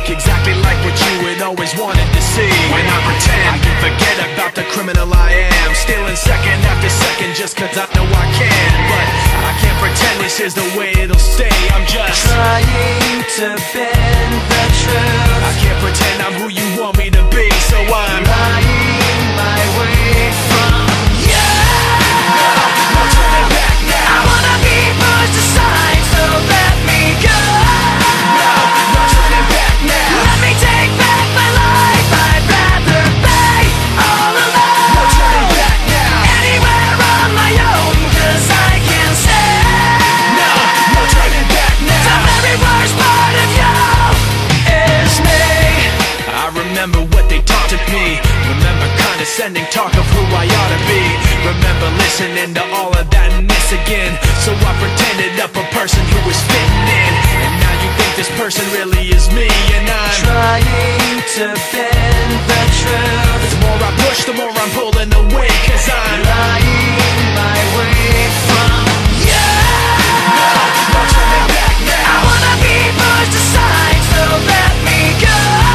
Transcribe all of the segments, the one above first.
look exactly like what you had always wanted to see. When I pretend, I can forget about the criminal I am, stealing second after second just cause I know I can. But I can't pretend this is the way it'll stay. I'm just trying to bend the truth. I can't pretend I'm who you want me to be, so I'm lying my way from you. No turning back now. I wanna be pushed aside, so let me go. No turning back now. Let me take back my life. I'd rather be all alone. No turning back now. Anywhere on my own, cause I can say No turning back now. the very worst part of you is me. I remember what they taught to me. Remember condescending talk of who I ought to be. Remember listening to all of that and this again. So I pretended up a person who was fitting in. And now you think this person really is me. And I'm trying to bend the truth. the more I push, the more I'm pulling away. Cause I'm lying my way from you. no turning back now. I wanna be pushed aside, so let me go.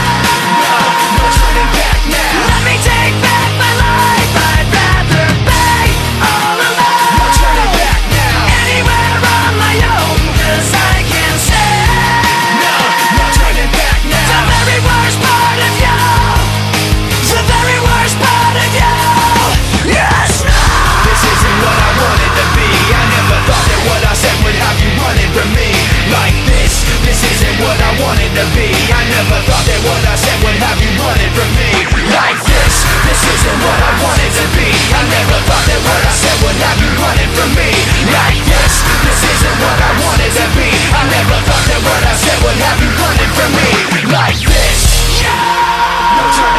No turning back now. Let me take back my life. I'd rather be all alone. No turning back now. Anywhere on my own, cause I can say No turning back the now. very worst part of you. The very worst part of you. Yes, no. This isn't what I wanted to be. I never thought that what I said would have you running from me like this. This isn't what I wanted to be. I never thought that what I said would have you running from me like this. This isn't what I wanted to be. I never thought that what I said would have you running from me like this. This isn't what I wanted to be. I never thought that what I said would have you running from me like this. No turning